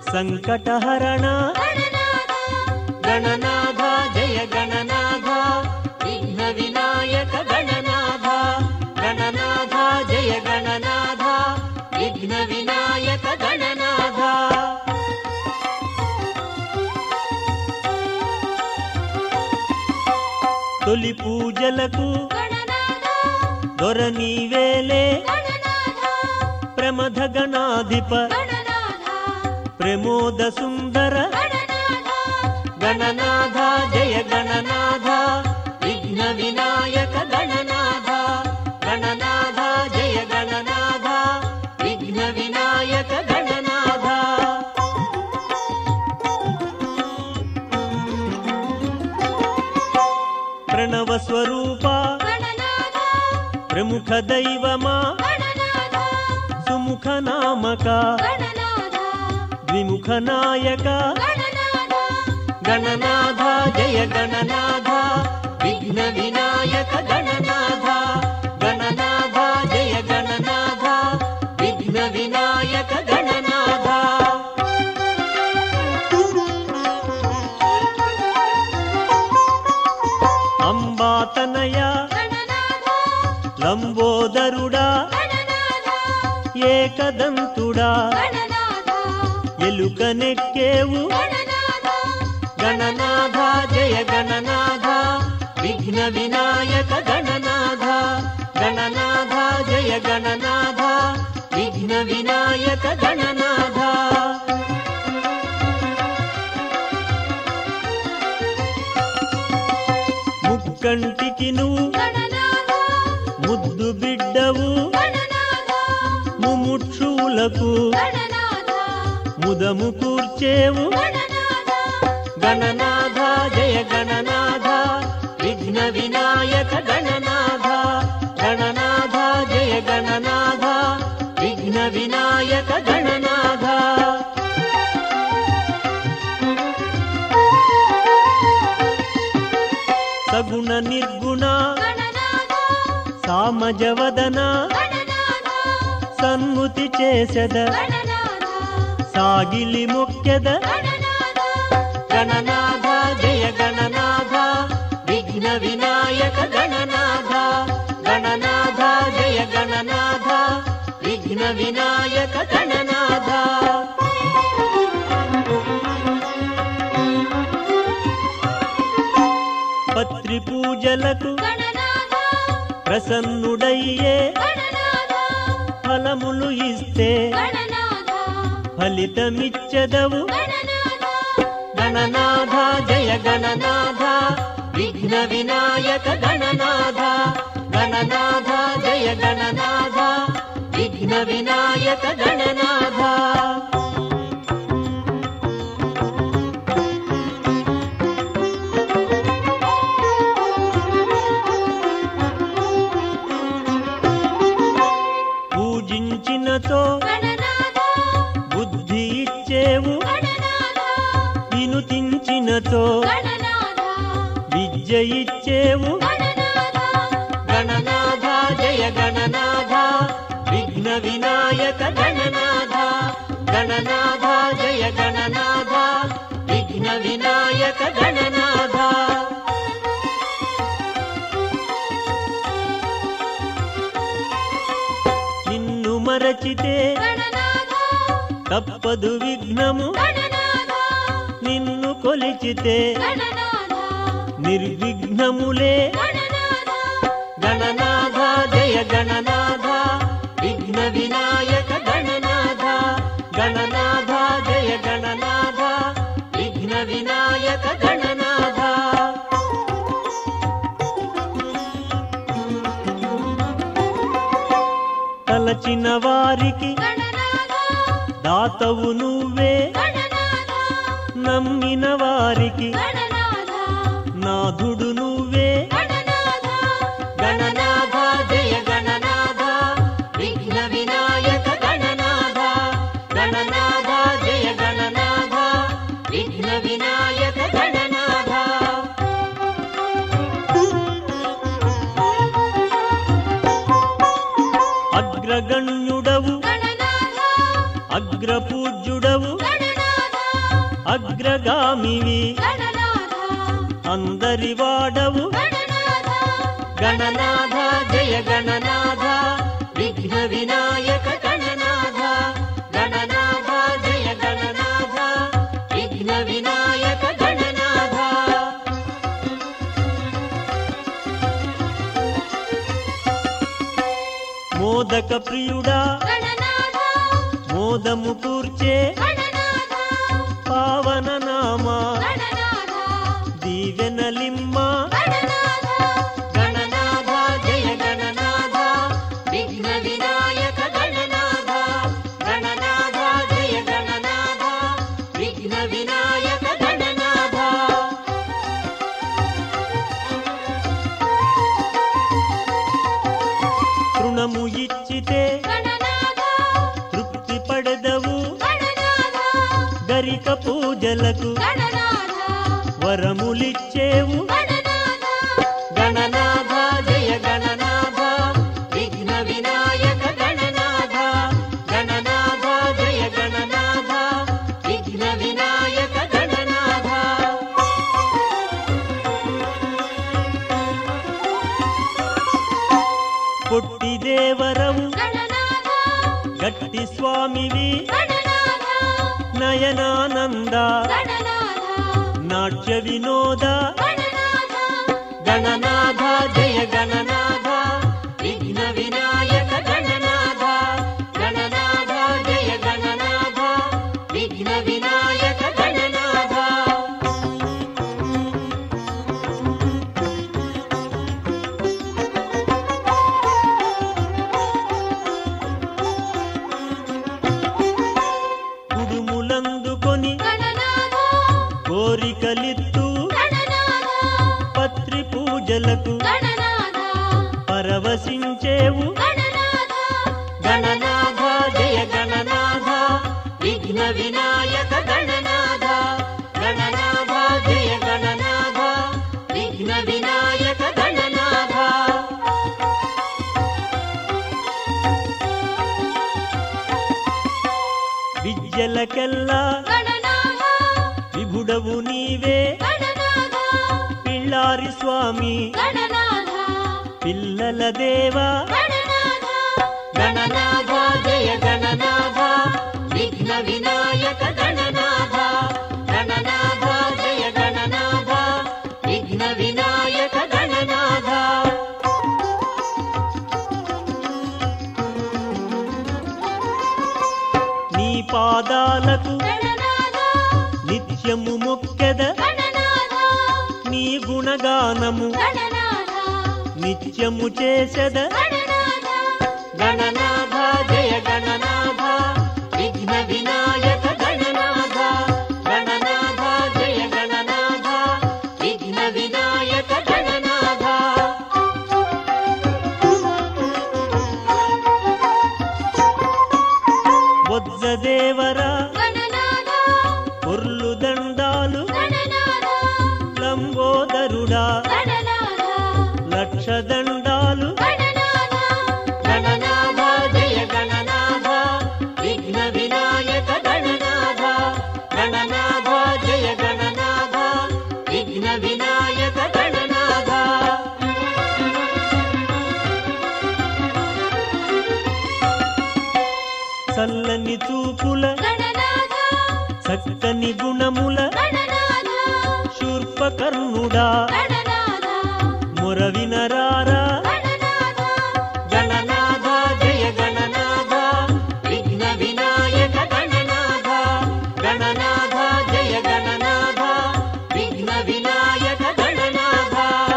సంకటహరణ గణనాథ జయ గణనాథ విఘ్న వినాయక గణనాథ గణనాథ జయ గణనాథ విఘ్న వినాయక గణనాథ తొలి పూజలకు దొర నీవేలే ప్రమథ గణాధిప ప్రమోద సుందర గణనాథ జయ గణనాథ విఘ్న వినాయక గణనాథ గణనాథ జయ గణనాథ విఘ్న వినాయక గణనాథ ప్రణవ స్వరూప ప్రముఖ దైవమా సుముఖ నామక ద్విముఖ నాయక గణనాథ జయ గణనాథ విఘ్న వినాయక గణనాథ గణనాథ జయ గణనాథ విఘ్న వినాయక గణనాథ అంబాతనయ లంబోదరుడా ఏకదంతుడా ఎలుక నెక్కేవు గణనాథ జయ గణనాథ విఘ్న వినాయక గణనాథ గణనాథ జయ గణనాథ విఘ్న వినాయక గణనాథ ముక్కంటికి నువ్వు ముద్దు బిడ్డవు ముముక్షువులకు ముదము కూర్చేవు గణనాథ జయ గణనాథ విఘ్న వినాయక గణనాథ గణనాథ జయ గణనాథ విఘ్న వినాయక గణనాథ సగుణ నిర్గుణ సామజవదన సన్ముతి చేసెద సాగిలి ముఖ్యద గణనాథ జయ గణనాథ విఘ్న వినాయక గణనాథ గణనాథ జయ గణనాథ విఘ్న వినాయక గణనాథ పత్రి పూజలకు ప్రసన్నుడయ్యే ఫలములు ఇస్తే ఫలితమిచ్చదవు గణనాథ జయ గణనాథ విఘ్న వినాయక గణనాథ గణనాథ జయ గణనాథ విఘ్న వినాయక గణనాథ పూజించినతో బుద్ధి ఇచ్చేవు వినుతించినతో విద్య ఇచ్చేవు గణనాథ జయ గణనాథ విఘ్న వినాయక గణనాథ గణనాథ జయ గణనాథ విఘ్న వినాయక గణనాథ నిన్ను మరచితే తప్పదు విఘ్నము నిన్ను కొలిచితే నిర్విఘ్నములే గణనాథ జయ గణనాథ విఘ్న వినాయక గణనాథ గణనాథ జయ గణనాథ విఘ్న వినాయక గణనాథ తలచిన వారికి దాతవు నువ్వే నమ్మిన వారికి నాథుడు నువ్వే గణనాథ జయ గణనాథ విఘ్న వినాయక గణనాథ గణనాథ జయ గణనాథ విఘ్న వినాయక గణనాథ అగ్రగణ్యుడవు అగ్రపూజ్యుడవు అగ్రగామివి అందరి వాడవు గణనాథ జయ గణనాథ విఘ్న వినాయక గణనాథ గణనాథ జయ గణనాథ విఘ్న వినాయక గణనాథ మోదక ప్రియుడా మోదము కూర్చే పావన నామా దీవెనలిమ్మ గణనాథ జయ గణనాథ విఘ్న వినాయక గణనాథ గణనాథ జయ గణనాథ విఘ్న వినాయక గణనాథ తృణము ఇచ్చితే తృప్తి పడదవు గరిక పూజలకు వరములిచ్చేవు గణనాథ జయ గణనాథ విఘ్న వినాయక గణనాథ గణనాథ జయ గణనాథ విఘ్న వినాయక గణనాథ పొట్టి దేవరవు గట్టి స్వామివి నయనానంద నాట్య వినోద గణనాథ జయ గణనాథ విఘ్న వినాయక గణనాథ గణనాథ జయ గణనాథ విఘ్న వినాయక గణనాథ కుడుములందుకొని కోరికలిత్తు పత్రి పూజలకు పరవశించేవు గణనాథ జయ గణనాథ విఘ్న వినాయక గణనాథ గణనాథ జయ గణనాథ విఘ్న వినాయక గణనాథ విద్యలకెల్లా విభుడవు నీవే పిల్లారి స్వామి పిల్లల దేవా గణనాథ జయ గణనాథ విఘ్న వినాయక గణనాథ గణనాథ జయ గణనాథ విఘ్న వినాయక గణనాథ నీ పాదాలకు నిత్యము మొక్కెద నీ గుణగానము నిత్యము చేసెద గణనాథ జయ గణనాథ విఘ్న వినాయక గణనాథ గణనాథ జయ గణనాథ విఘ్న వినాయక గణనాథ బొజ్జదేవర పొర్లు దండాలు లంబోదరుడా లక్ష దండాలు గణనాథ జయ గణనాథ విఘ్న వినాయక గణనాథ గణనాథ జయ గణనాథ విఘ్న వినాయక గణనాథ చల్లని చూపుల చక్కని గుణముల శూర్పకర్ణుడా మొరవినరారా గణనాథ జయ గణనాథ విఘ్న వినాయక గణనాథ గణనాథ జయ గణనాథ విఘ్న వినాయక గణనాథ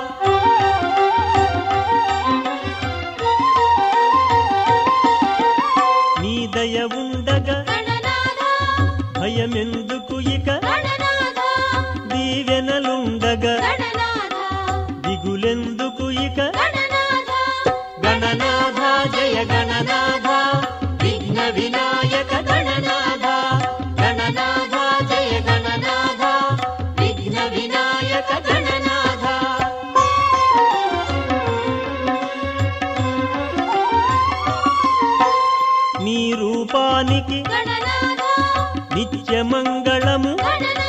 నీ దయ ఉండగా భయమెందుకు ఇక దీవెనలుండగా దిగులెందుకు ఇక గణనాథ జయ గణనాథ విఘ్న వినాయక గణనాథ గణనాథ జయ గణనాథ విఘ్న వినాయక గణనాథ నీ రూపానికి నిత్యమంగళము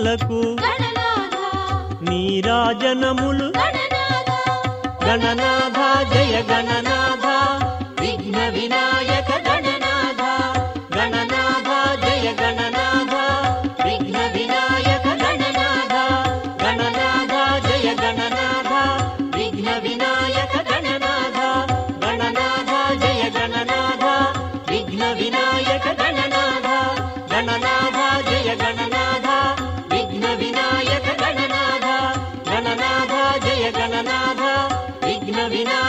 గణములకు గణనాథ నీరాజనములు గణనాథ గణనాథ జయ గణనాథ విఘ్న వినాయక గణనాథ గణనాథ జయ గణనాథ విఘ్న వినాయక గణనాథ గణనాథ జయ గణనాథ విఘ్న వినాయక గణనాథ గణనాథ జయ గణనాథ విఘ్న వినాయక గణనాథ గణనాథ జయ గణనాథ విఘ్న వినాయక గణనాథ గణనాథ జయ గణనాథ విఘ్న వినాయక